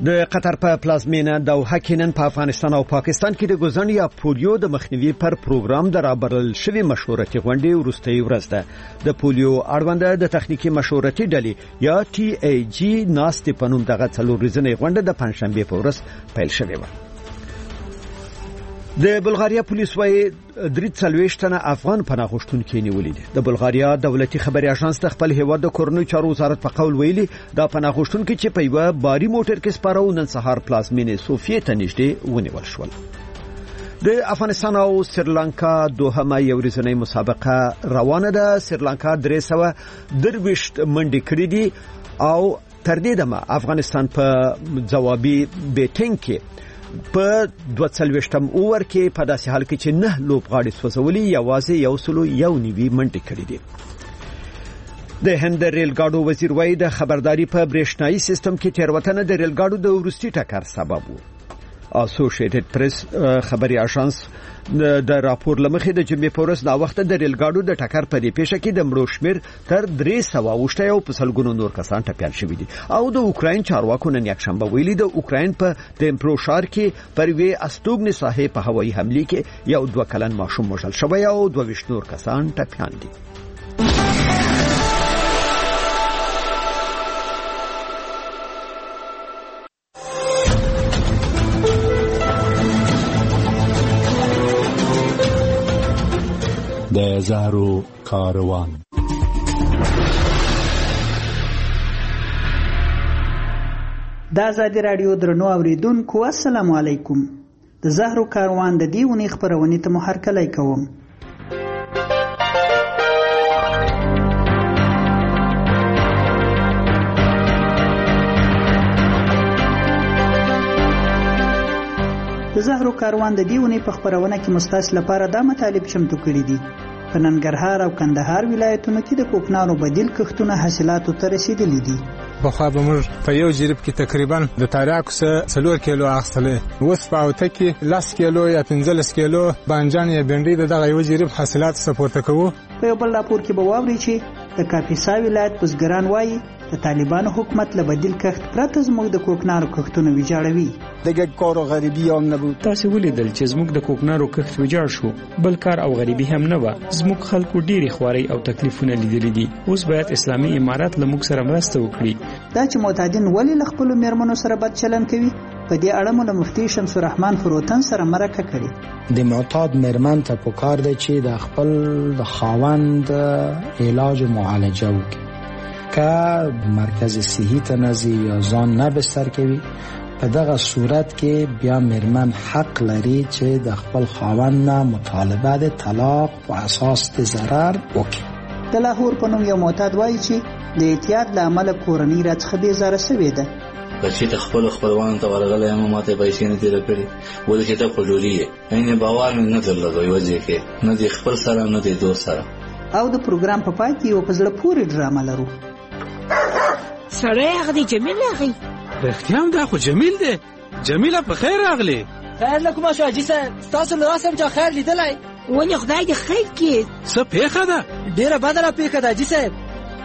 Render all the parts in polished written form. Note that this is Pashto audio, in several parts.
د قطر په پلازمینه دوحه کې نن په افغانستان او پاکستان کې د ګوزن یا پولیو د مخنیوي پر پروګرام د رابرل شوی مشورتي غونډې وروستۍ ورځ ده. د پولیو اړوند د تخنیکی مشورتي ډلې یا TAG ناستې په نوم دغه څلور ورځنۍ غونډه د پنځشنبه په ورځ پیل شوې و. د بلغاریا پولیس وايي 43 تنه افغان پناه غوښتونکي نیولې دي. د بلغاریا دولتي خبري اژانس د خپل هیواد د کورنیو چارو وزارت په قول ویلي دا پناه غوښتونکي چې په یو باري موټر کې سپارو نن سهار پلازمینې سوفیه ته نږدې ونیول شول. د افغانستان او سریلانکا دوهمه یو ورځنۍ مسابقه روانه ده. سریلانکا 320 منډې کړې دي او تر دې دمه افغانستان په جوابي بیټینګ کې په 42م اوور کې په داسې حال کې چې 9 لوبغاړي سوځولي یوازې 109 منډې کړې دي. د هند ریل ګاډو وزیر وایي د خبرداري په برېښنایي سیستم کې تیروتنه د ریل ګاډو د وروستي ټکر سبب و. اسوسییټډ پریس خبري اژانس د راپور لمخې د جمعې په ورځ دا وخت د ریل ګاډو د ټکر په دې پیښه کې د مړو شمیر تر 300 او په سلګونو نور کسان ټپيان شوي دي. او د اوکراین چارواکو نن یکشنبه ویلي د اوکراین په دمپرو ښار کې پر وی استوګنې ساحې په هوایي حمله کې یو 2 کلن ماشوم وژل شوی او 22 نور کسان ټپيان دي. د زهرو کاروان. د آزادی رادیو درنو اوریدونکو السلام علیکم. د زهرو کاروان د دې ونې خبرونه ته محرکلای کوم. د زهرو کاروان د دیونی په خبرونه کې مستاس لپاره دا مطالب چمتو کړی دي. په ننګرهار او کندهار ولایتونو کې د کوکنارو بدیل کښتونه حاصلاتو ته رسیدلي دي. بخوا به موږ په یو جریب کې تقریبا د تاریاکو څخه 4 کیلو اخیستلې. اوس په اوته کې 10 کیلو یا 15 کیلو بانجان یا بنډۍ دغه یو جریب حاصلات سپورته کوو. په یو بل راپور کې به واوري چې د کاپیسا ولایت بزګران وایي د طالبانو حکومت له بدیل کښت پرته زموږ د کوکنارو کښتونه ویجاړوي. دغه کار او غریبي هم نه بود. تاسو ولیدل چې زموږ د کوکنارو کښت ویجاړ شو. بل کار او غریبي هم نه و. زموږ خلکو ډېری خواري او تکلیفونه لیدلي دي. اوس باید اسلامي امارات له موږ سره مرسته وکړي. دا چې معتادین ولې له خپل میرمنو سره بد چلند کوي په دې اړه مو له مفتي شمس الرحمن فروتن سره مرکه کړې. د معتاد میرمن ته پکار دی چې د خپل د خاوند علاج او معالجه وکړي. که مرکز صحی ته نزي یا ځان نه بستر کوي په دغه صورت کې بیا میرمن حق لري چې د خپل خاوند نه مطالبه د طلاق په اساس د ضرر وکړي. د لاهور په نوم یو معتاد وایي چې د اعتیاد له امله کورنۍ راڅخه بیزاره شوې ده. بچی ته خپلوان ته ورغلی یم ماته پیسې نه تیرې کړې ولې چې ته خجوري یې عین باور مې نه درلود یو ځای کې نه دی خپل سره نه دی دوست سره. او د پروګرام په پای کې یو په زړه پورې ډرامه لرو. سړی هغه دی جمیل راغی. رښتیا هم دا خو جمیل دی. جمیله په خیر راغلی. خیر له کومه شو حاجي صاحب ستاسو له راسم چې خیر لیدلی ولې خدای دې خیر کړي. څه پیښه ده؟ ډېره بده را پیښه ده حاجي صاحب.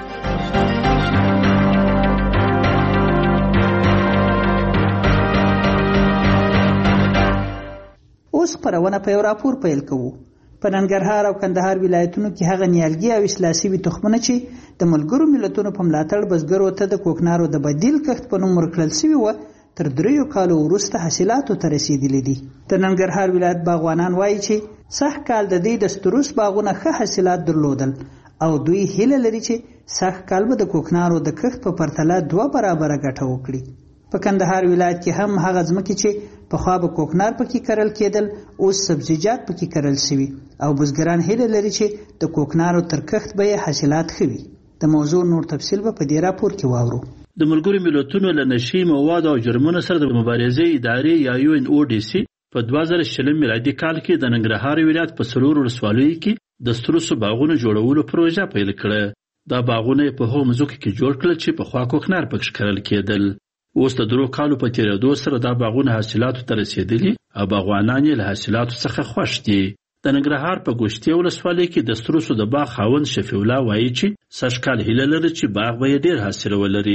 اوس خبرونه په یو راپور پیل کوو. په ننګرهار او کندهار ولایتونو کې هغه نیالګي او اصلاح شوي تخمونه چې د ملګرو ملتونو په ملاتړ بزګرو ته د کوکنارو د بدیل کښت په نوم ورکړل شوي وو تر 3 کالو وروسته حاصلاتو ته رسیدلي دي. د ننګرهار ولایت باغوانان وایي چې سږ کال د دې د ستروس باغونه ښه حاصلات درلودل او دوی هیله لري چې سږ کال به د کوکنارو د کښت په پرتله 2 برابره ګټه وکړي. په کندهار ولایت کې هم هغه ځمکې چې پخوا به کوکنار پکې کرل کېدل اوس سبزیجات پکې کرل شوي او بزګران هیله لري چې د کوکنارو تر کښت به حاصلات ښه وي. د موضوع نور تفصیل به په دې راپور کې واورو. د ملګرو ملتونو له نشي مواد او جرمونو سره د مبارزې ادارې یا UNODC په 2020 میلادي کال کې د ننګرهار ولایت په سرور ولسوالیو کې د ستروسو باغونو جوړولو پروژه پیل کړه. دا باغونه په هغو مځکو کې جوړ کړل چې پخوا کوکنار پکې کرل کېدل. اوس د 3 کالو په تیریدو سره دا باغونه حاصلاتو ته رسیدلي او باغوانان یې له حاصلاتو څخه خوښ دي. د ننګرهار په ګوشتي ولسوالۍ کې د ستروسو د باغ خاوند شفیع الله وایي چې سږ کال هیله لري چې باغ به یې ډېر حاصل ولري.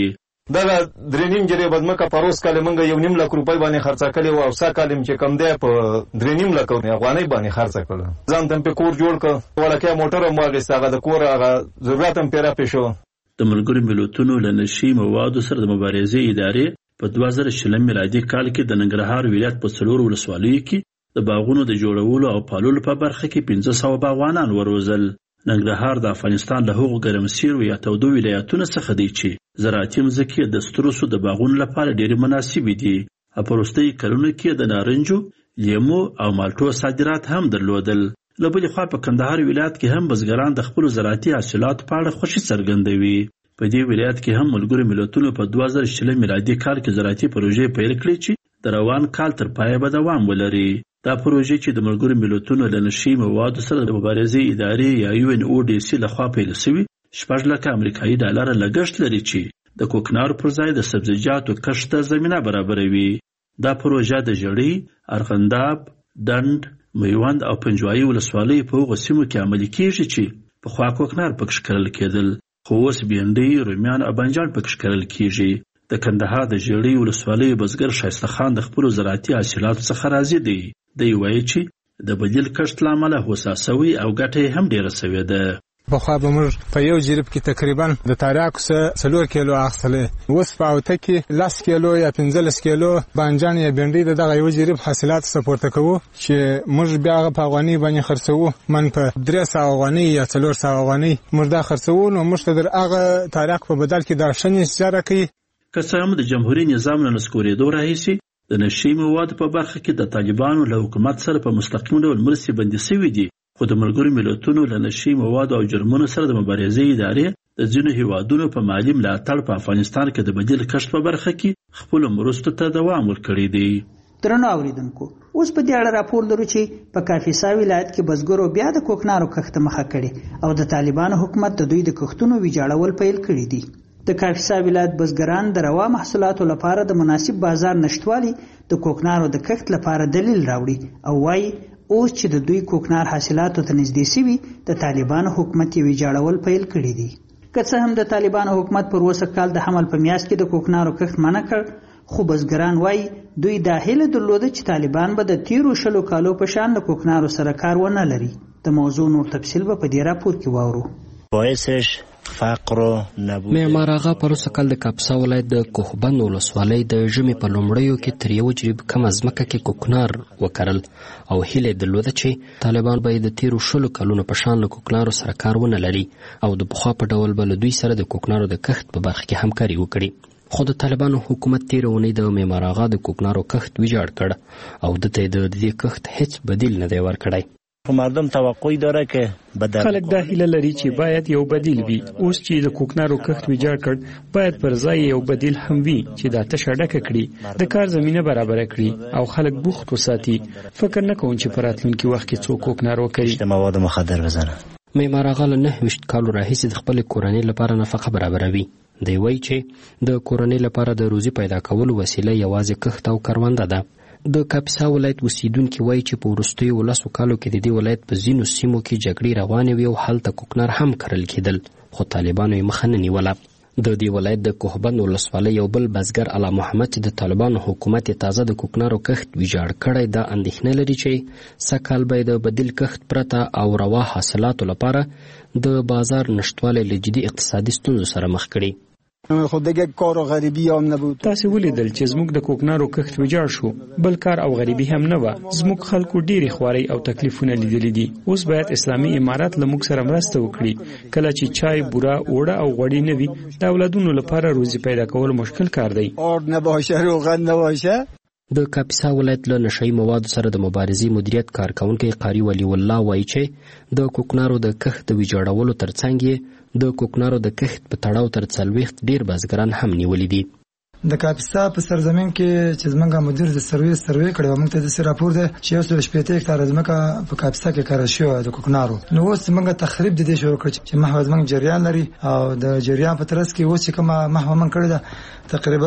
دا 3.5 جری بدمکه پروس کال منګه 1.5 لک روپۍ باندې خرڅ کړي او اوسا کالم چې کم دی په 3.5 لک افغانۍ باندې خرڅ کړل. ځان تم په کور جوړ ک ولکه موټر مو غیستاغه د کور هغه ضرورت هم پیرا پېښو. د ملګرو ملتونو له نشي موادو سره د مبارزې ادارې په 2020 میلادي کال کې د ننګرهار ولایت په 4 ولسوالیو کې د باغونو د جوړولو او پالولو په برخه کې 1500 باغوانان وروزل. ننګرهار د افغانستان له هغو ګرمسیرو یا تودو ولایتونو څخه دی چې زراعتي مځکې د ستروسو د باغونو لپاره ډېرې مناسبې دي. په وروستیو کلونو کې د نارنجو، لیمو او مالټو صادرات هم درلودل. له بلې خوا په کندهار ولایت کې هم بزګران د خپلو زراعتي حاصلاتو په اړه خوښي څرګندوي. په دې ولایت کې هم ملګرو ملتونو په 2020 میلادي کال کې زراعتي پروژې پیل کړې چې د روان کال تر پایه به دوام ولري. دا پروژې چې د ملګرو ملتونو له نشي موادو سره د مبارزې ادارې یا UNODC لخوا پیل شوي 6 لک امریکایي ډالر لګښت لري چې د کوکنارو پر ځای د سبزیجاتو کښت ته زمینه برابروي. دا پروژه د ژړۍ، ارغنداب، ډنډ، میوند او پنجوایي ولسوالیو په هغو سیمو کې عملي کیږي چې پخوا کوکنار پکښ کرل کېدل، خو اوس بېنډۍ، رومیان او بانجان پکښ کرل کیږي. د کندهار د ژړۍ ولسوالیو بزګر ښایسته خان د خپلو زراعتي حاصلاتو څخه راضي دی. دی وایي چې د بدیل کښت له امله هوسا سوی او ګټه یې هم ډېره سوې ده. پخوا به موږ په یو جریب کې تقریبا د تاریاکو څخه 4 کیلو اخیستلی، اوس په اوته کې 10 کیلو یا 15 کیلو بانجان یا بینډۍ د دغه یو جریب حاصلات څخه پورته کوو چې موږ بیا هغه په افغانۍ باندې خرڅوو. من په 300 افغانۍ یا 400 افغانۍ موږ دا خرڅوو، نو موږ ته در هغه تاریاک په بدل کې دا شنې اجاره کوي. که څه هم د جمهوري نظام له نسکورېدو راهیسې د نشي موادو په برخه کې د طالبانو له حکومت سره په مستقیم ډول مرستې بندي شوي دي، خو د ملګرو ملتونو له نشي موادو او جرمونو سره د مبارزې ادارې د ځینو هیوادونو په مالي ملاتړ په افغانستان کې د بدیل کښت په برخه کې خپلو مرستو ته دوام ورکړی دی. درنو اوریدونکو، اوس په دې اړه راپور لرو چې په کاپیسا ولایت کې بزګرو بیا د کوکنارو کښت مخه کړي او د طالبانو حکومت د دوی د کښتونو ویجاړول پیل کړي دي. د کاپیسا ولایت بزګران د روا محصولاتو لپاره د مناسب بازار نشټوالي د کوکنارو د کښت لپاره دلیل راوړي او وایي اوس چې د دوی کوکنار حاصلاتو ته نږدې شوي د طالبانو حکومت یې ویجاړول پیل کړي دي. که څه هم د طالبانو حکومت پر اوسه کال د حمل په میاشت کې د کوکنارو کښت منع کړ، خو بزګران وایي دوی دا هیله درلوده چې طالبان به د تیرو 20 کالو په شان د کوکنارو سره کار ونه لري. د موضوع نور تفصیل به په دې راپور کې واورو. باعثش فقر و نبود. معمار آغا پروسه کال د کاپیسا ولایت د کوهبند ولسوالۍ د ژمي په لومړیو کې تر یو جریب کم ځمکه کې کوکنار وکرل او هیله درلوده چې طالبان به د تیرو 20 کلونو په شان له کوکنارو سره کار ونه لري او د پخوا په ډول به له دوی سره د کوکنارو د کښت په برخه کې همکاري وکړي. خو د طالبانو حکومت تیر اونۍ د معمار آغا د کوکنارو کښت ویجاړ کړ او د دې کښت هیڅ بدیل نه دی ورکړی. مردم توقع داره که خلک دا هیله لري چې باید یو بدیل وي. اوس چې د کوکنارو کښت ویجاړ کړ، باید پر ځای یو بدیل هم وي چې دا تشه ډکه کړي، د کار زمینه برابر کړي او خلک بوخت وساتي. فکر نه کوم چې په راتلونکي وخت کې څوک کوکنار وکړي. د مواد مخدر وزنه معمار آغا له 29 کالو راهیسې د خپل کورنۍ لپاره نفقه برابروي. دی وایي چې د کورنۍ لپاره د روزي پیدا کولو وسیله یوازې کښت او کرونده ده. د کاپیسا ولایت اوسیدونکي وایي چې په وروستیو 10 کالو کې د دې ولایت په ځینو سیمو کې جګړې روانې وې او هلته کوکنار هم کرل کېدل، خو طالبانو یې مخه نه نیوله. د دې ولایت د کوهبند ولسوالۍ یو بل بزګر علا محمد چې د طالبانو حکومت تازه د کوکنارو کښت ویجاړ کړی، دا اندېښنه لري چې سږکال به د بدیل کښت پرته او روا حاصلاتو لپاره د بازار نشتوالی له جدي اقتصادي ستونزو سره مخ کړي. خود دیگه کار و غریبی هم نبود. تاسو ولیدل چې زموږ د کوکنارو کښت ویجاړ شو، بل کار او غریبی هم نه و. زموږ خلکو ډېری خواري او تکلیفونه لیدلي دي. اوس باید اسلامي امارات له موږ سره مرسته وکړي. کله چې چای، بوره، اوړه او غوړي نه وي، د اولادونو لپاره روزي پیدا کول مشکل کار دی. اور نه باشه، روغن نه باشه. د کاپیسا ولایت له نشئی موادو سره د مبارزې مدیریت کارکونکي قاری ولی الله وایي چې د کوکنارو د کښت د ویجاړولو ترڅنګ د کوکنارو د کښت په تړاو تر 40 ډیر بزګران هم نیولې دي. د کاپیسا په سرزمین کې چې زمونږ مدیر د سروې کړی و، موږ ته د راپور ده چې 170 هکتاره ځمکه په کاپیسا کې کار شوی د کوکنارو. نو اوس موږ تخریب د دې شروع کړ چې محو زمونږ جریان لري او د جریان په ترڅ کې اوس چې کومه محو من کړی ده تقریبا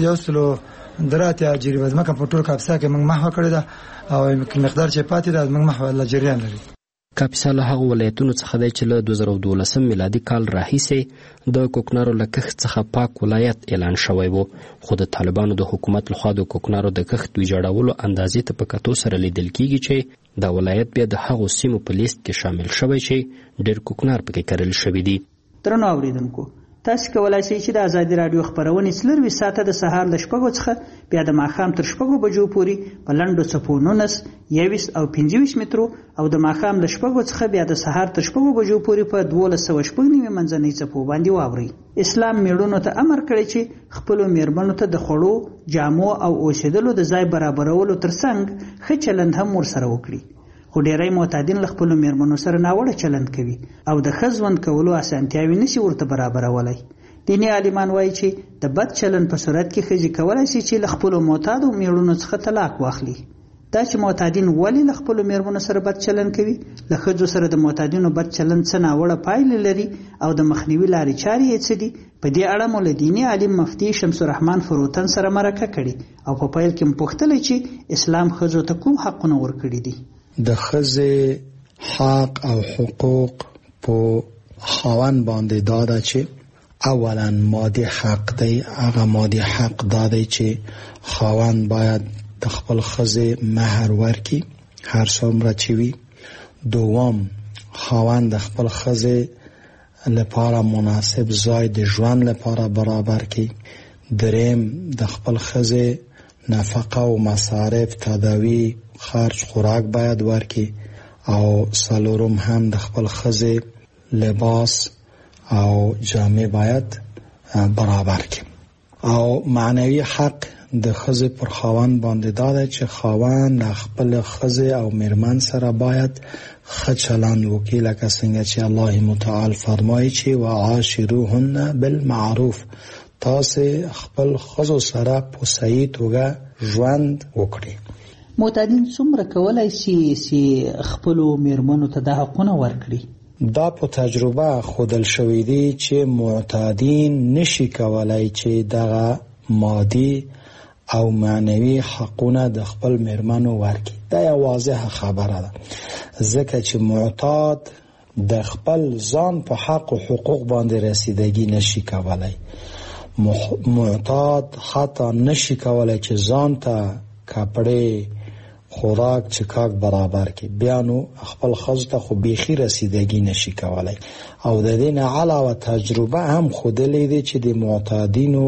130 جریب ځمکه په ټول کاپیسا کې موږ محو کړی ده او مقدار چې پاتې ده موږ محو الله جریان لري. کاپیسا له هغو ولایتونو څخه دی چې له 2012 میلادي کال راهیسې د کوکنارو له کښت څخه پاک ولایت اعلان شوی و، خو د طالبانو د حکومت لخوا د کوکنارو د کښت ویجاړولو اندازې ته په کتو سره لیدل کیږي چې دا ولایت بیا د هغو سیمو په لیست کې شامل شوی چې ډېر کوکنار پکې کرل شوي دي. درنو اوریدونکو، تاسو کولای شئ چې د ازادي راډیو خبرونې څلروي ساعته د سهار له 6 څخه بیا د ماښام تر 6 بجو پورې په لنډو څپو 19 21 او 25 مترو او د ماښام له 6 څخه بیا د سهار تر 6 بجو پورې په 1290 منځنۍ څپو باندې واورئ. اسلام میړونو ته امر کړی چې خپل میرمنو ته د خوړو، جامو او اوسېدلو د ځای برابرولو ترڅنګ ښه چلند هم ورسره وکړي، خو ډیری معتادین له خپلو میرمنو سره ناوړه چلند کوي او د ښه ژوند کولو اسانتیاوې نشي ورته برابرولی. دیني عالمان وایي چې د بد چلند په صورت کې ښځې کولی شي چې له خپلو معتادو میړونو څخه طلاق واخلي. دا چې معتادین ولې له خپلو میرمنو سره بد چلند کوي، له ښځو سره د معتادینو بد چلند څه ناوړه پایلې لري او د مخنیوي لارې چارې یې څه دي، په دې اړه مو له دیني عالم مفتي شمس الرحمن فروتن سره مرکه کړې او په پیل کې مو پوښتلی چې اسلام ښځو ته کوم حقونه ورکړي دي. د ښځې حق او حقوق په خاوند باندې دا ده چې اولا مادي حق دی. هغه مادي حق دا دی چې خاوند باید د خپل ښځې مهر ورکړي هر څومره چې وي. دوم، خاوند د خپل ښځې لپاره مناسب ځای د ژوند لپاره برابر کړي. دریم، د خپل ښځې نفقه او مصارف، تداوی، خرج، خوراک باید ورکړي. او څلورم هم د خپل ښځې لباس او جامې باید برابر کړي. او معنوي حق د ښځې پر خاوند باندې دا دی چې خاوند خپل ښځې او میرمن سره باید ښه چلند وکړي، لکه څنګه چې الله متعال فرمایي چې وعاشروهن بالمعروف، تاسې خپل ښځو سره په صحیح توګه ژوند وکړي. معتادین څومره کولای شي چې خپلو میرمنو ته د حقونه ورکړي؟ دا په تجربه خودل شوی دی چې معتادین نشي کولای چې دغه مادي او معنوي حقونه د خپل میرمنو ورکړي. دا یو واضحه خبره ده، ځکه چې معتاد د خپل ځان په حق او حقوق باندې رسیدگی نشي کولای. معتاد حتی نشي کولای چې ځان ته کپڑے، خوراک، چکاک برابر کی، بیا نو خپل ښځو ته خو بیخي رسیدگی نشي کولای. او د دې نه علاوه تجربه هم ښودلې ده چې د معتادینو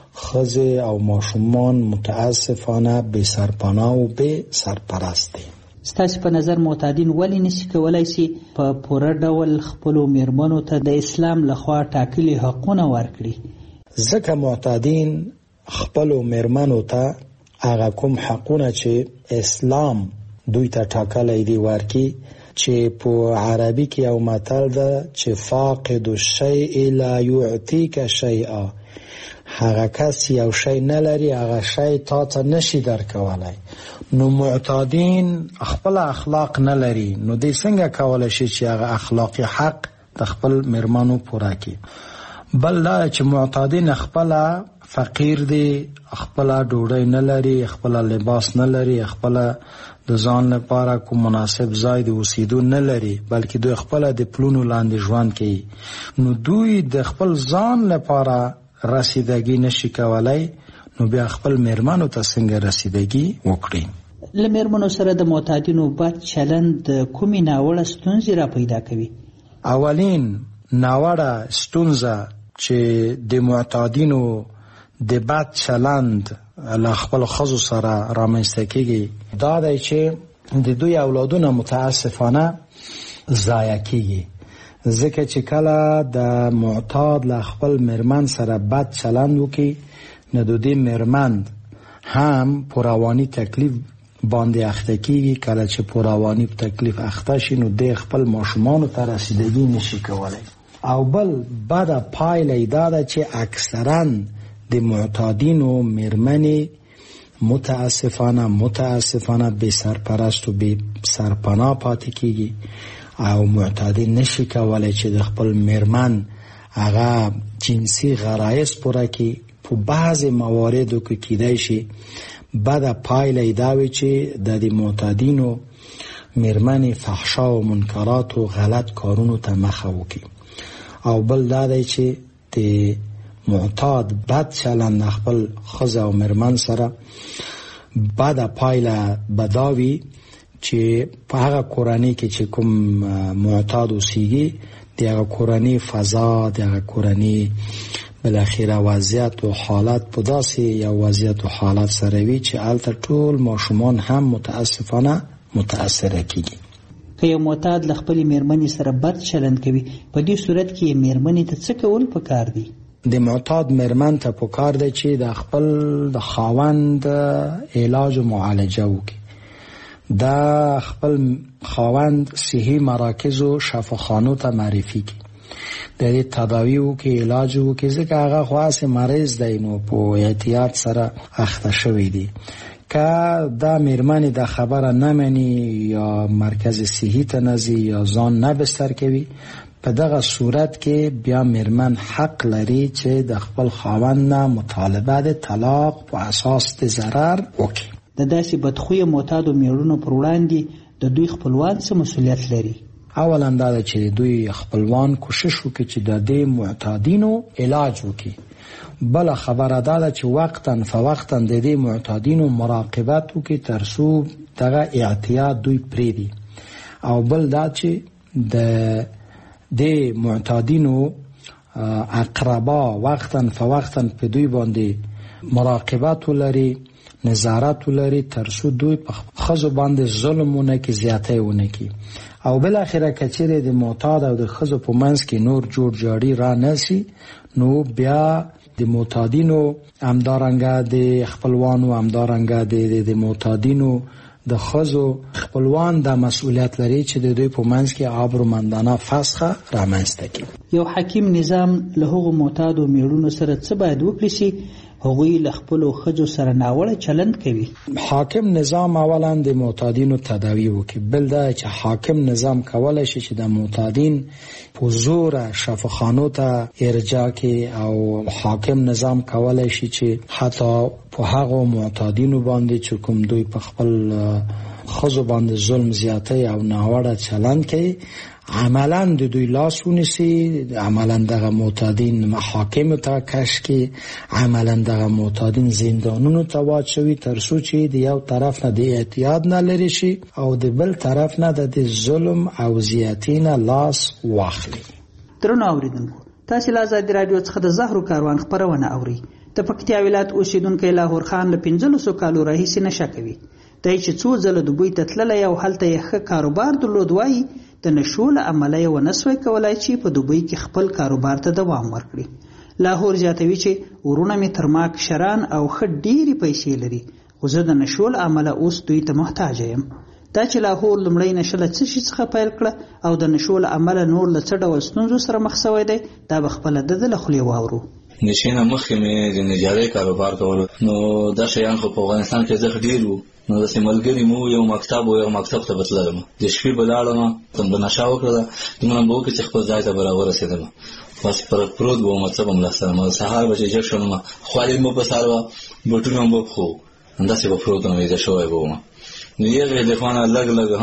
ښځې او ماشومان متاسفانه بې سرپناه او بې سرپرست دي. ستاسو په نظر معتادین ولې نشي کولای شي په پوره ډول خپلو میرمنو ته د اسلام لخوا ټاکلي حقونه ورکړي؟ ځکه معتادین خپلو میرمنو ته هغه کوم حقونه چې اسلام دوی ته ټاکلی دی ورکړي، چې په عربي کې یو متل ده چې فاقد الشیء لا یعطیک شیئا، هغه کس یو شی نه لري هغه شی تا ته نشي درکولی. نو معتادین خپل اخلاق نه لري، نو دوی څنګه کولی شي چې هغه اخلاقي حق د خپل میرمنو پوره کړي؟ بل دا چې معتادین خپل فقیر دي، خپل ډوډۍ نه لري، خپل لباس نه لري، خپل د ځان لپاره کوم مناسب ځای د اوسېدو نه لري، بلکې دوی خپل د پلونو لاندې ژوند کوي. نو دوی د خپل ځان لپاره رسیدگی نشي کولای، نو بیا خپل میرمنو ته څنګه رسیدگی وکړي؟ له میرمنو سره د معتادینو بد چلند کومې ناوړه ستونزې را پیدا کوي؟ اولین ناوړه ستونزه چې د معتادینو د بد چلند له خپل ښځو سره رامنځته کیږي دا دی چې د دوی اولادونه متاسفانه ضایع کیږي، ځکه چې کله د معتاد له خپل میرمن سره بد چلند وکړي نو د دې میرمن هم په رواني تکلیف باندې اخته کیږي. کله چې په رواني تکلیف اخته شي نو د خپل ماشومانو ته رسیدگی نشي کولای. او بل بده پایله دا ده چې اکثرا د معتادینو میرمنې متاسفانه بې سرپرست و بې سرپناه پاتې کیږي او معتادین نشي کولای چې د خپل میرمن هغه جنسي غرایز پوره کړي. په بعض مواردو کې کیدای شي بده پایله دا وي چې د معتادینو میرمنې فحشا او منکرات او غلط کارونو ته مخه وکړي. او بل دا دی چې د معتاد بد چلند خپل ښځه او میرمن سره بده پایله بداوي چې په هغه کورنۍ کې چې کوم معتاد اوسیږي د هغه کورنۍ فضا، د هغه کورنۍ بالاخره وضعیت او حالت په داسې یو وضعیت او حالت سره وي چې هلته ټول ماشومان هم متاسفانه متاثره کیږي. که یو معتاد له خپلې میرمنې سره بد چلند کوي، په دې صورت کې میرمنې ته څه کول پکار دي؟ د معتاد میرمن ته پکار دی چې د خپل د خاوند علاج و معالجه وکړي. د خپل خاوند صحي مراکز و شفاخانو ته معرفي کړي، د دې تداوی وکړي، علاج وکړي، ځکه هغه خو هسې مریض دی نو په احتیاط سره اخته شوی دی. که دا میرمنې د خبره نه مني یا مرکز صحي ته نه ځي یا ځان نه بستر کوي، په دغه صورت کې بیا میرمن حق لري چې د خپل خاوند نه مطالبه د طلاق په اساس د ضرر وکړي. د داسې بدخویه معتادو میړونو پر وړاندې د دوی خپلوان څه مسؤلیت لري؟ اولا دا چې دوی خپلوان کوشش وکړي چې د دې معتادینو علاج وکړي. بل خبره دا چې وقتاً فوقتاً د دې معتادینو مراقبت وکړي تر څو دغه اعتیاد دوی پرېږدي. او بل دا چې د معتادینو اقربا وقتاً فوقتاً په دوی باندې مراقبت ولري، نظارت ولري، تر څو دوی په ښځو باندې ظلم ونه کړي، زیاتی ونه کړي. او بالاخره که چیرې د معتاد او د ښځو په منځ کې نور جوړ جاړي را نشي، نو بیا د معتادینو همدارنګه د خپلوانو، همدارنګه د معتادینو د ښځو خپلوان د مسؤلیت لري چې د دوی په منځ کې آبرومندانه فسخه رامنځته کړي. یو حکیم نظام له هغو معتادو میړونو سره څه باید وکړي چې هغوی له خپلو ښځو سره ناوړه چلند کوي؟ حاکم نظام اولا د معتادینو تداوی وکړي. بل دا چې حاکم نظام کولی شي چې د معتادین په زور شفاخانو ته ارجاع کړي، او حاکم نظام کولی شي چې حتی په هغو معتادینو باندې چې کوم دوی په خپل ښځو باندې ظلم زیاتی او ناوړه چلند کوي، عملا د دوی لاس ونیسي، عملا دغه معتادین محاکم ته کش کړي، عملا دغه معتادین زندانونو ته واچوي، تر څو چې د یو طرف نه د اعتیاد نه لرې شي او د بل طرف نه د ظلم او زیاتی نه لاس واخلي. درنو اوریدونکو، تاسو له آزادي رادیو څخه د زهرو کاروان خبرونه اورئ. د پکتیا ولایت اوسیدونکی لاهور خان له 15 کالو راهیسې نشه کوي. دی چې څو ځله دوبۍ ته تللی او هلته یې ښه کاروبار درلود، وایي د نشو له امله یې ونه سوی کولی چې په دوبۍ کې خپل کاروبار ته دوام ورکړي. لاهور زیاتوي چې ورونه مې تر ما کشران او ښه ډېرې پیسې لري، خو زه د نشو له امله اوس دوی ته محتاجه یم. دا چې لاهور لومړی نشه له څه شي څخه پیل کړه او د نشو له امله نور له څه ډول ستونزو سره مخ سوی دی، دا به خپله د ده له خولې واورو. نشې نه مخکې مې د نجارۍ کاروبار کولو، نو دا شیان خو په افغانستان کې زښت ډېر وو. نو داسې ملګري مو یو مکتب ته به تللم، د شپې به لاړم، به نشه وکړله، دومره به وکړې چې خپل ځای ته به راورسېدم، بس پروت به وم، څه به م لاسته رامه. سهار به چې جګ شوم، خوالې مې په سر وه، بوټونه مې به پښو، همداسې به پروت وم، ویده شوی به وم. نو یغې د خوا نه لږ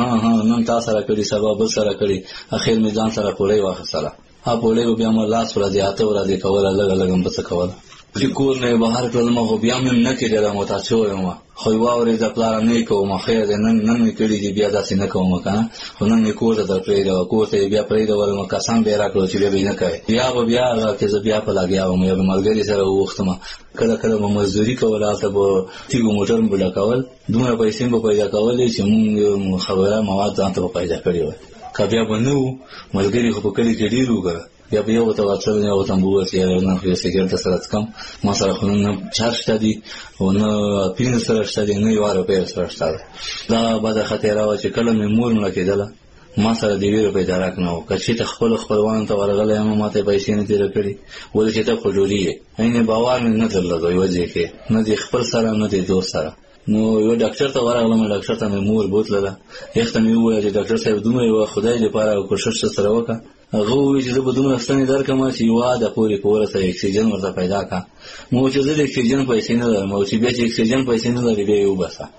نن تا سره کړي، سبا بل سره کړي، اخر مې ځان سره پوړۍ واخیستله. پوړۍ به بیا مې لاس ورځې اته ورځې کوله، لږ م به څه کوله. چې کور نه یې بهر کړلم، خو بیا مې نه کېدله، محتاج شوی وم. خو یې واورېده پلاره نه یې کوم، خیر دی نن مې کړي دي، بیا داسې نه کوم که نه، خو نن مې کور ته در پرېږده، کور ته یې بیا پرېږدولم، قسم به یې را کړو چې بیا به یې نه کوې. بیا هغه کې زه بیا په لګیا وم، یا به ملګري سره ووښتم، کله به مزدوري کوله، هلته به تیږو موټر مې به ډکول، دومره پیسې مې به پیدا کولې چې مونږ خبره مواد ځان ته به پیدا کړي وای. که بیا به نه وو ملګري، خو په کلي کې ډېر وو که بیا به یو ته ورتلل، یو ته به وویل چې نه خو یو سګرټ سره څکم، ما سره خو نه چار شته دي او نه پینځه سره شته دي، نه یوه روپۍ سره شته ده. دا بده خطیره وه چې کله مې مور مړه کېدله، ما سره د 2 روپۍ درک نه و. که چېرته خپلو خپلوانو ته ورغلی یم، ما ته یې پیسې نه تېره کړي، ولې چې ته خو ډوډۍ یې عین باور مې نه درلود یوه ځای کې، نه د خپل سره نه د دوست سره. نو یو ډاکټر ته ورغلم، ډاکټر ته مې مور بوتلله، یخ ته مې وویل چې ډاکټر صاحب دومره یوه خدای دپاره کوشش سره وکړه. هغه وویل چې زه به دومره ستنې درکړم چې یوه عاده پورې په ورسره اکسیجن ورته پیدا کړه. مو چې زه د اکسیجن پیسې نه لرم، او چې بیا چې اکسیجن پیسې نه لري بیا یې وباسه.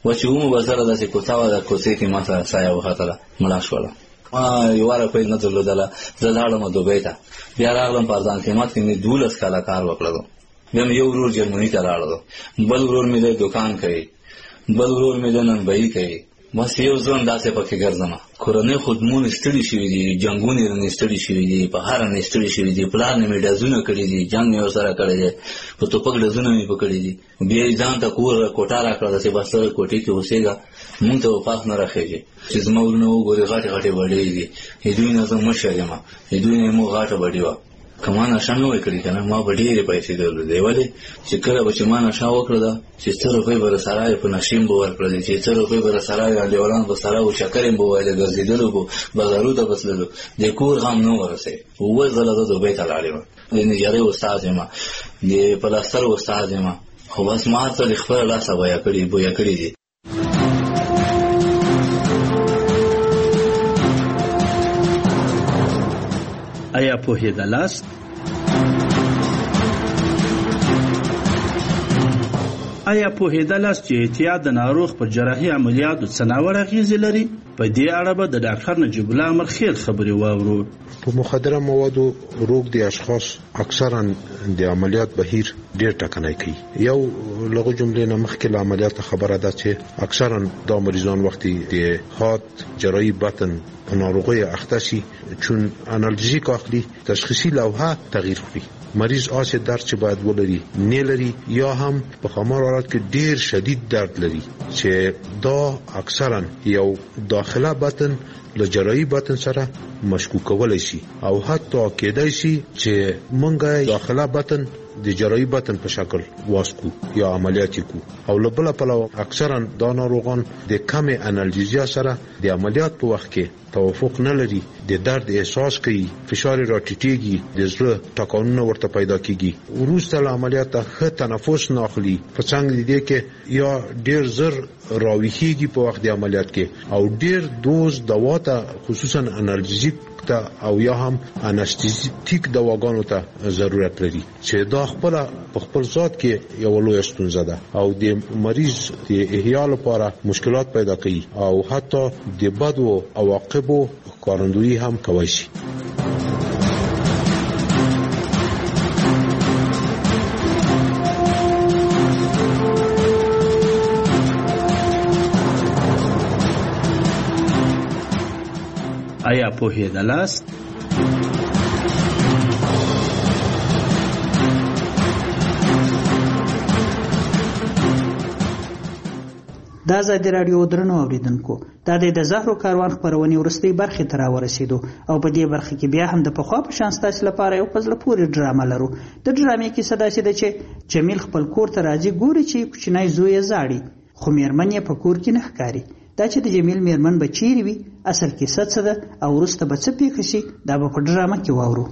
و چې ومو به سره داسې کوڅه وه، د کوڅې کې ما ته سایه وختله، مړه شوله. ما یوه روپۍ نه درلودله، زه لاړم دوبۍ ته. بیا راغلم په ارزان قیمت کې مې 12 کاله کار وکړلو. بیا مې یو ورور جرمني ته لاړلو، بل ورور مې د دوکان کوي، بل ورور مې د ننبهي کوي. بس یو ځوان داسې پکې ګرځم. کورنۍ خدمون ستړي شوي دي، جنګونه یې ستړي شوي دي، په هر نه ستړي شوي دي. پلار نه مې ډزونه کړي دي، جنګ مې ورسره کړی دی، په ټوپک ډزونه مې پکړي دي. بیا یې ځان ته کور کوټه راکړه چې بس ته کوټې کې اوسېږه، مونږ ته وپاس نه راخېږي. چې زما ورونه وګورې غټې غټې بډې دي، دوی نه زه مشر یم، دوی نه مو غټه بډې وه. که ما نشه نه وای کړې که نه ما به ډېرې پیسې درلودې. ولې چې کله به چې ما نشه وکړه ده چې 100 روپۍ به راسره په نشیم به ورکړلې، چې 100 روپۍ به راسره انډیوالان به سره و، چکر یې به وایله، ګرځېدلو به، بازارو ته به تللو، د کور غم نه ورسېد. 7 ځله زه دوبۍ ته لاړې وم، د نجارۍ استاد یم، د پلاستر استاد یم، خو بس ما ته د خپله لاسه بویه کړي دي. آیا پوهېدلاست؟ آیا پوهېدلاست چې احتیاط د ناروغ پر جراحي عملیاتو څه ناوړه اغېزې لري؟ په دې اړه به د ډاکټر نجیب الله امرخیل خبرې واورو. په مخدره موادو روږدي اشخاص اکثرا د عملیات بهیر ډېر ټکنی کوي. یو لغو جملې نه مخکې له عملیات خبره ده چې اکثرا دا مریضان وختي د هات جراحي بطن په ناروغۍ اخته شي، چون انالژیک اخلي تشخیصي لوحه تغییر کړي. مریض آسه درد چې باید ولري نه لري، یا هم په خمار حالت کې ډیر شدید درد لري چې دا اکثرا یو داخله بطن له جراحي بطن سره مشکوک کولای شي، او حتی کېدای شي چې مونږه داخله بطن د جراحي بطن په شکل واسکو یا عملیات کو. او له بل پلوه اکثرا دا ناروغان د کم انالژیزیا سره د عملیات په وخت کې توافق نه لري، د درد احساس کوي، فشار راټیټيږي، د زړه ټکانونه ورته پیدا کیږي. وروسته له عملیات ښه تنفس نه اخلي، په څنګه دي کې یا ډیر زر راويخيږي په وخت د عملیات کې، او ډیر دوز دوا ته خصوصا انالژیک ته او یا هم انستیزیک دواګانو ته ضرورت لري، چې دا په خپل ذات کې یو لوی ستونزه ده او د مریض د احیا لپاره مشکلات پیدا کوي، او حتی د بدو عواقبو ښکارندویي هم کوي شي. آیا پوهېدلاست؟ دا ازادي راډیو درنو اوریدونکو، دا د زهرو کاروان خپرونې وروستۍ برخې ته راورسېدو، او په دې برخه کې بیا هم د پخوا په شان ستاسو لپاره یو په زړه پورې ډرامه لرو. د ډرامې کیسه داسې ده چې جمیل خپل کور ته راځي، ګوري چې کوچنی زوی یې زاړي، خو میرمن یې په کور کې نه ښکاري. دا چې د جمیل میرمن به چیرې وي، اصل کیسه څه ده او وروسته به څه پیښه شي، دا به په ډرامه کې واورو.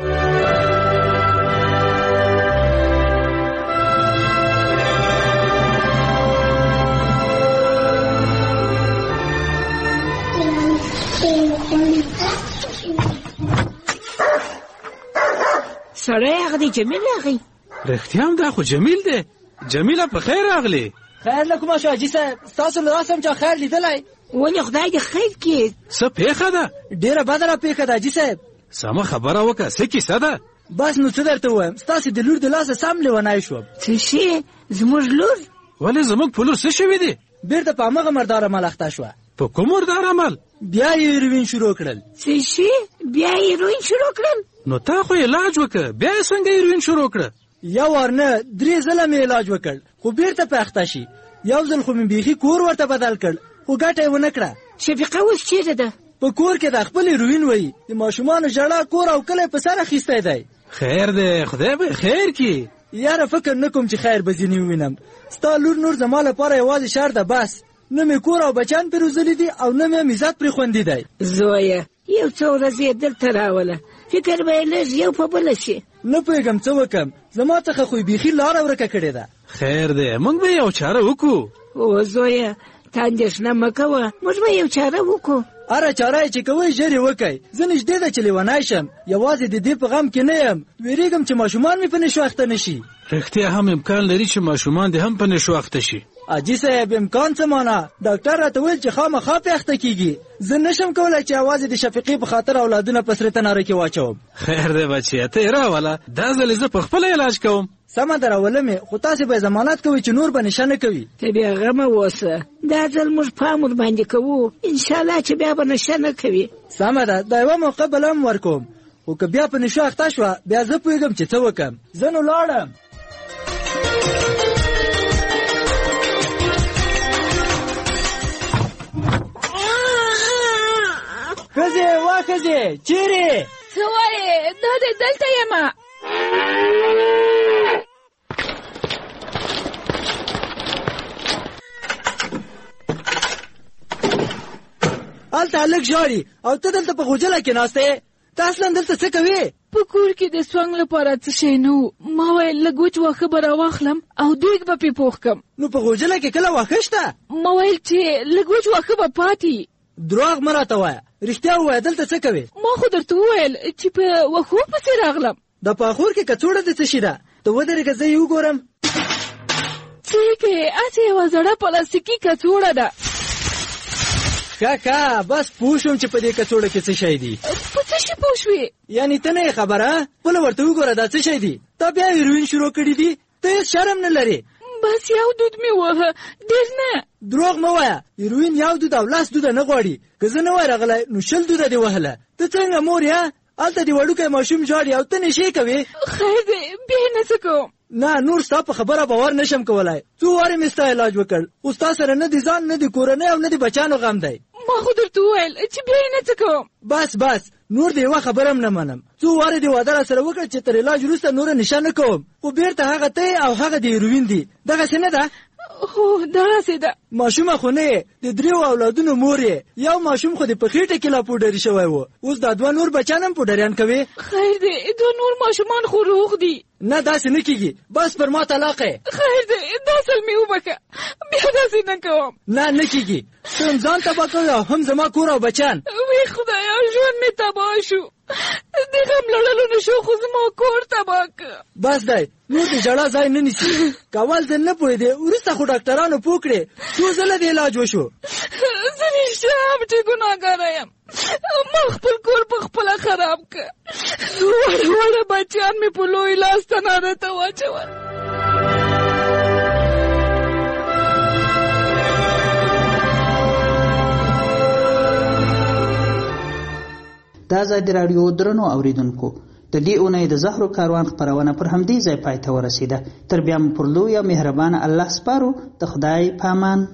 سړی هغه دی جمیل راغی. رښتیا هم دا خو جمیل دی. جمیله په خیر راغلی. خیر له کومه شو حاجي صاحب؟ ستاسو له راسه هم چا خیر لیدلی؟ ولې خدای دې خیر کړي. څه پیښه ده؟ ډېره بده را پیښه ده حاجي صاحب. سمه خبره وکړه، څه کیسه ده؟ بس نو څه درته ووایم، ستاسې د لور د لاسه سم لیونی شوم. څه شي؟ زموږ لور؟ ولې زموږ په لور څه شوي دي؟ بېرته په همغه مردار عمل اخته شوه. په کوم مردار عمل؟ بیا یې هیروین شروع کړل. څه شي؟ بیا یې هیروین شروع کړل؟ نو تا خو علاج وکړه، بیا یې څنګه هیروین شروع کړه؟ یو وار نه 3 ځله مې علاج وکړ، خو بېرته په اخته شي. یو ځل خو مې بیخي کور ورته بدل کړ، خو ګټه یې ونه کړه. شفیقه اوس چیرته ده؟ په کور کې د خپل هیروین وایي، د ماشومانو ژړا کور او کلی په سر اخیستی دی. خیر دی، خدای به خیر کړي. یاره فکر نه کوم چې خیر به ځینې ووینم. ستا لور نور زما لپاره یوازې شر ده بس. نه مې کور او بچیان پرې روزلي دي او نه مې عزت پرې خوندي دی. زویه یو څو ورځې یې دلته راوله، فکر به یې لږ یو په بله شي. نه پوهېږم څه وکړم، زما څخه خو یې بیخي لاره ورکه کړې ده. خیر دی، موږ به یو چاره وکړو. او زویه ته اندېښنه مه کوه، موږ به یو چاره وکړو. هره چاره یې چې کوئ ژر یې وکئ. زه نږدې ده چې لیونی شم، یوازې د دې په غم کې نه یم، ویرېږم چې ماشومان مې په نشو اخته نه شي. رښتیا هم امکان لري چې ماشومان دې هم په نشو اخته شي. اجي صاحب امکان څه معنا ډاکټر راته ویل چې خامخا پیخته کیږي زه نشم کولای چې اواز د شفیقي په خاطر اولادونه په سره تناره کې واچوم خیر دی بچی ته راوله دا ځل زه په خپل علاج کوم سمه دراولمه خو تاسو به ضمانت کوي چې نور به نشانه کوي ته بیا غمه وسه دا ځل موږ پام ور باندې کوو ان شاء الله چې بیا به نشانه کوي سمه ده دا یو موقع بلم ورکوم او که بیا په نشو اخته شو بیا زه پوهیږم چې څه وکم زه نو لاړم خزه واخزه چیرې څه وایې دا دلته یم هلته هلک ژاړي او ته دلته په غوجله کې ناستې ته اصلا دلته څه کوې په کور کې د سونګ لپاره څه شی نه و ما ویل لږ وچ واښه به راواخلم او دیګ به پې پوخ کړم نو په غوجله کې کله واښه شته ما ویل چې لږ وچ واښه به پاتې دروغ مه راته وایه رښتیا ووایه دلته څه کوې ما خو درته وویل چې په واښو پسې راغلم د پاخور کې کڅوړه د څه شي ده ته ودرېږه زه یې وګورم څه کې هسې یوه زړه پلاستیکي کڅوړه ده ښه بس پوه شوم چې په دې کڅوړه کې څه شی دي په څه شي پوه شوې یعنې ته نه یې خبره خپله ورته وګوره دا څه شی دي تا بیا هیروین شروع کړي دي ته هېڅ شرم نه لرې بس یو دود مې وهه ډېر نه دروغ مه وایه هیروین یو دود او لاس دوده نه غواړي که زه نه وای راغلی نو 20 دوده دې وهله ته څنګه مور یې هلته دې وړوکی ماشوم ژاړي او ته نشې کوې خیر دی بیا نه څه کوم نه نور ستا په خبره باور نشم کولای څو وارې مې ستا علاج وکړ خو ستا سره نه دي ځان نه دي کورنۍ او نه دي بچیانو غم دی ما خو درته وویل چې بیا یې نه څه کوم بس نور د یوه خبره هم نه منم څو وارې دې واده راسره وکړه چې تر علاج وروسته نوره نشه نه کوم خو بیرته هغه ته او هغه د هیروین دي دغسې نه ده هو دغسې ده ماشومه خو نه یې د 3 اولادونو مور یې یو ماشوم خو دې په خېټه کې لا پوډري شوی و اوس دا 2 نور بچیان هم پوډریان کوي خیر دی 2 نور ماشومان خو روغ دي نه داسې نه کېږي بس پر ما طلاق یې خیر دی دا ځل مې وبښه بیا داسې نه کوم نه کېږي ته هم ځان تباه کوې او هم زما کور او بچیان وی خدایا ژوند مې تباه شو د غم لړلو نه شو خو زما کور تباه که بس دی نور د ژړا ځای نه نیسي که اول ځل نه پوهېدې وروسته خو ډاکټرانو پوه کړې څو ځله د علاج وشو زه رښتیا هم چې ګناهګاره یم ما خپل کور په خپله خراب که وړه بچیان مې په لوی لاس تناره ته واچول د ازادي راډیو درنو اوریدونکو د دې اونۍ د زهرو کاروان خپرونه پر همدې ځای پای ته ورسېده تر بیا مو پر لوی او مهربانه الله سپارو د خدای پامان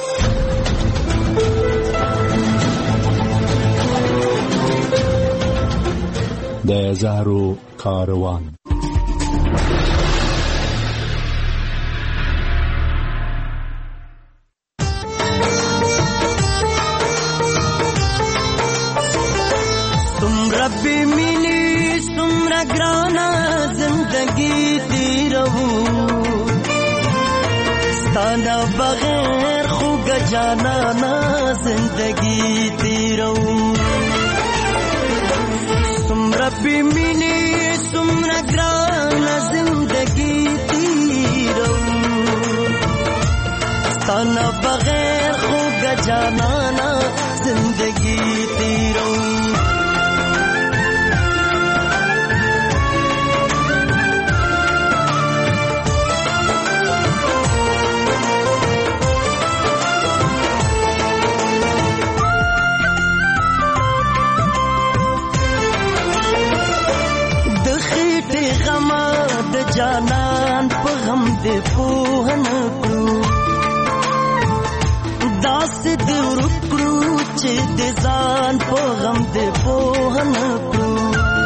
د زهرو کاروان ربی مینی سمرا گرانا زندگی تیرہو ستانا بغیر خوگ جانانا زندگی تیرہو ربی مینی سمرا گرانا زندگی تیرہو ستانا بغیر خوگ جانانا زندگی تیرہو جانان په غم دې پوهن کړو داسې دې ورکړو چې دې ځان په غم دې پوهن کړو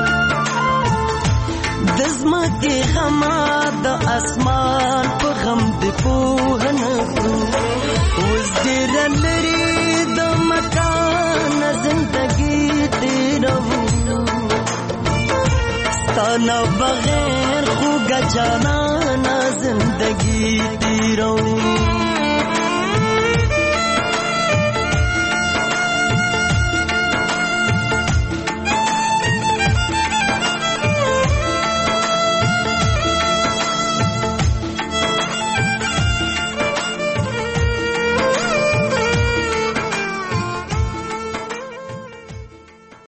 د ځمکې غما د اسمان په غم دې پوهن کړو اوس ډېر لرې د مکان زندګي تیرو ستانا بغیر خوگا جانانا زندگی تیرو